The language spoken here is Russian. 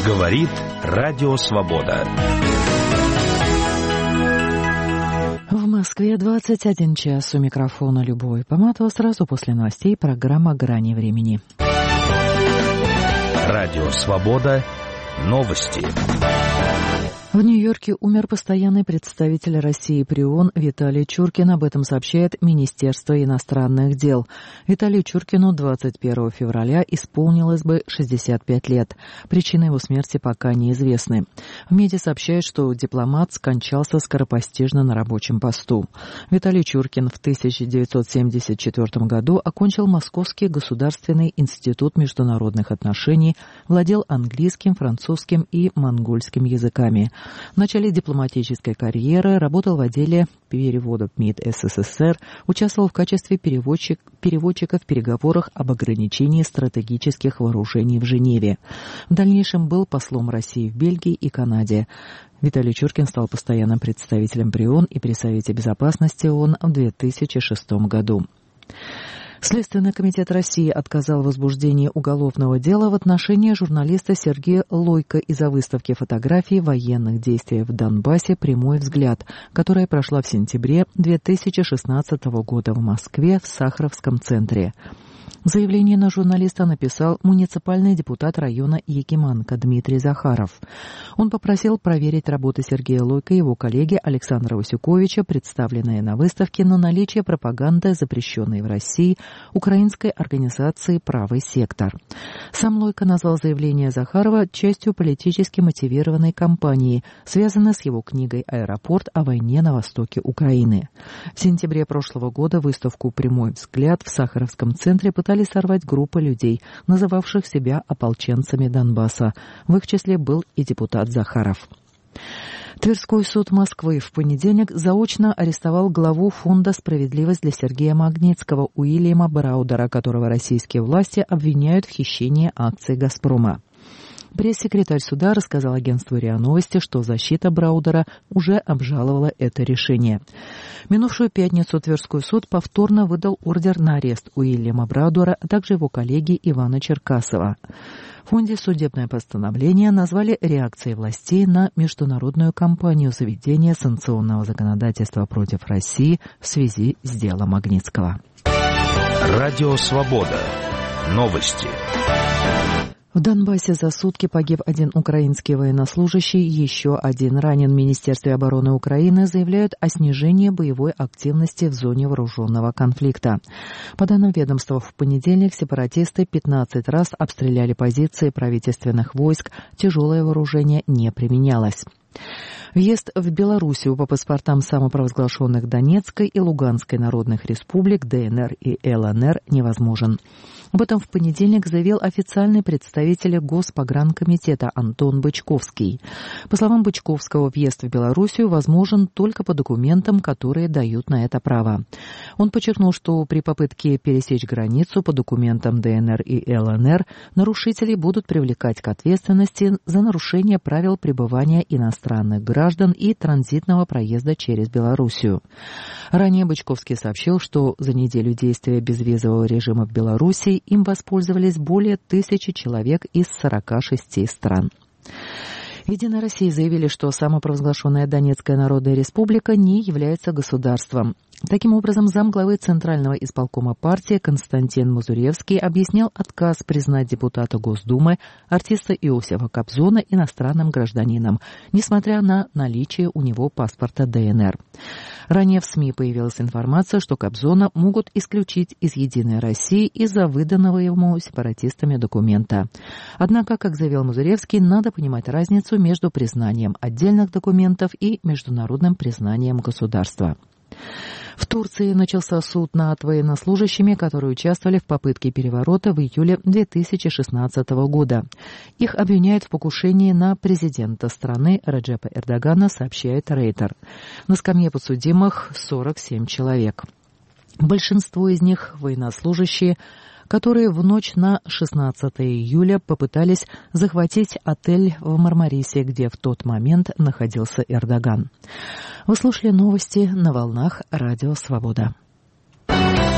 Говорит Радио Свобода. В Москве 21 час. У микрофона Любовь Поматова. Сразу после новостей программа «Грани времени». Радио Свобода. Новости. В Нью-Йорке умер постоянный представитель России при ООН Виталий Чуркин. Об этом сообщает Министерство иностранных дел. Виталию Чуркину 21 февраля исполнилось бы 65 лет. Причины его смерти пока неизвестны. В МИДе сообщают, что дипломат скончался скоропостижно на рабочем посту. Виталий Чуркин в 1974 году окончил Московский государственный институт международных отношений, владел английским, французским и монгольским языками. В начале дипломатической карьеры работал в отделе переводов МИД СССР, участвовал в качестве переводчика в переговорах об ограничении стратегических вооружений в Женеве. В дальнейшем был послом России в Бельгии и Канаде. Виталий Чуркин стал постоянным представителем при ООН и при Совете Безопасности ООН в 2006 году. Следственный комитет России отказал в возбуждении уголовного дела в отношении журналиста Сергея Лойко из-за выставки фотографий военных действий в Донбассе «Прямой взгляд», которая прошла в сентябре 2016 года в Москве в Сахаровском центре. Заявление на журналиста написал муниципальный депутат района Якиманка Дмитрий Захаров. Он попросил проверить работы Сергея Лойко и его коллеги Александра Васюковича, представленные на выставке, на наличие пропаганды, запрещенной в России, украинской организации «Правый сектор». Сам Лойко назвал заявление Захарова частью политически мотивированной кампании, связанной с его книгой «Аэропорт» о войне на востоке Украины. В сентябре прошлого года выставку «Прямой взгляд» в Сахаровском центре пытались сорвать группа людей, называвших себя ополченцами Донбасса. В их числе был и депутат Захаров. Тверской суд Москвы в понедельник заочно арестовал главу Фонда «Справедливость» для Сергея Магнитского Уильяма Браудера, которого российские власти обвиняют в хищении акций «Газпрома». Пресс-секретарь суда рассказал агентству РИА Новости, что защита Браудера уже обжаловала это решение. В минувшую пятницу Тверской суд повторно выдал ордер на арест Уильяма Браудера, а также его коллеги Ивана Черкасова. В фонде судебное постановление назвали реакцией властей на международную кампанию заведения санкционного законодательства против России в связи с делом Магнитского. Радио Свобода. Новости. В Донбассе за сутки погиб один украинский военнослужащий, еще один ранен. В Министерстве обороны Украины заявляют о снижении боевой активности в зоне вооруженного конфликта. По данным ведомства, в понедельник сепаратисты 15 раз обстреляли позиции правительственных войск, тяжелое вооружение не применялось. Въезд в Белоруссию по паспортам самопровозглашенных Донецкой и Луганской народных республик ДНР и ЛНР невозможен. Об этом в понедельник заявил официальный представитель Госпогранкомитета Антон Бычковский. По словам Бычковского, въезд в Белоруссию возможен только по документам, которые дают на это право. Он подчеркнул, что при попытке пересечь границу по документам ДНР и ЛНР нарушители будут привлекать к ответственности за нарушение правил пребывания иностранных граждан и транзитного проезда через Белоруссию. Ранее Бычковский сообщил, что за неделю действия безвизового режима в Белоруссии им воспользовались более 1000 человек из 46 стран. В «Единой России» заявили, что самопровозглашенная Донецкая Народная Республика не является государством. Таким образом, замглавы Центрального исполкома партии Константин Мазуревский объяснял отказ признать депутата Госдумы, артиста Иосифа Кобзона, иностранным гражданином, несмотря на наличие у него паспорта ДНР. Ранее в СМИ появилась информация, что Кобзона могут исключить из «Единой России» из-за выданного ему сепаратистами документа. Однако, как заявил Мазуревский, надо понимать разницу между признанием отдельных документов и международным признанием государства. В Турции начался суд над военнослужащими, которые участвовали в попытке переворота в июле 2016 года. Их обвиняют в покушении на президента страны Реджепа Эрдогана, сообщает Рейтер. На скамье подсудимых 47 человек. Большинство из них военнослужащие, которые в ночь на 16 июля попытались захватить отель в Мармарисе, где в тот момент находился Эрдоган. Вы слушали новости на волнах Радио Свобода.